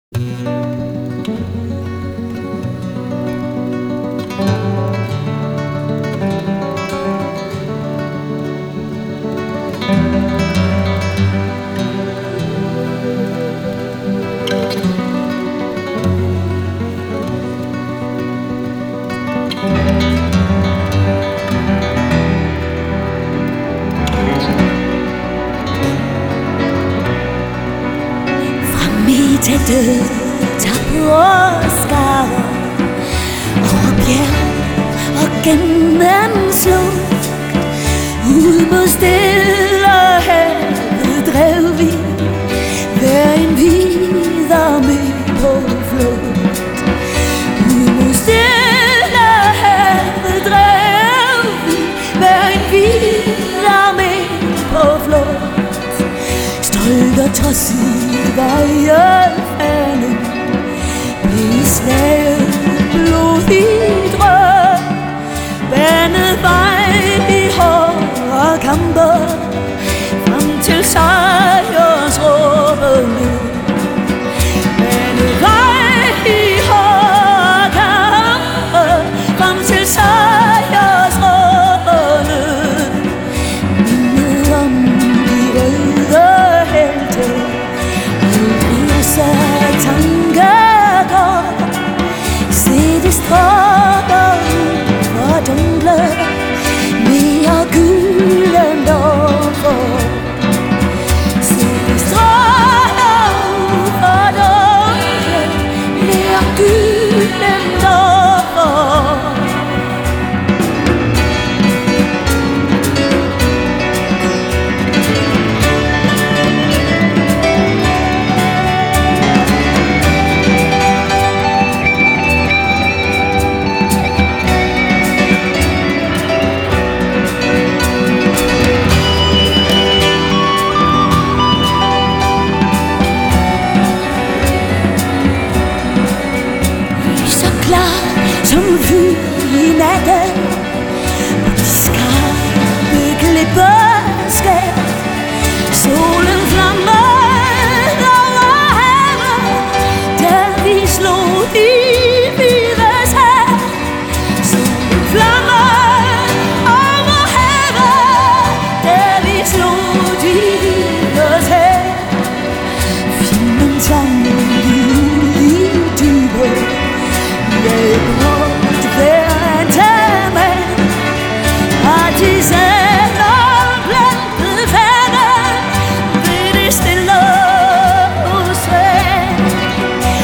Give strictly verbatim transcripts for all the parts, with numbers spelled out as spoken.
Tætte tager på skarer over bjerg og gennem slugt. Ud mod Stillehavet drev vi, hver en videre med på flugt. Ud mod Stillehavet drev vi, hver en videre med på flugt. Stolt og trodsig var jeg fanden, blev slaget blodigt rød, banet vej i hårde kamper, frem til sejrsråbet lød. Banet vej i hårde kamper, frem til sejrsråbet lød. Mindet om de røde helte, så tanker går, se de stråler for dunkle, mere gylden overfor. Se de stråler for dunkle, mere gylden overfor. Som fyr i natten, på de skarpe klipperskær. Solen flammede over havet, da vi slog de hvides hav. Solen flammede over havet, da vi slog de hvides hav. Fjenden samlede ud i dybet, jeg brugt hver en tæmmen, partisaner plantede faner ved det stille ocean.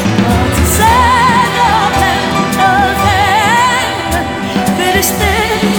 Partisaner plantede faner ved det stille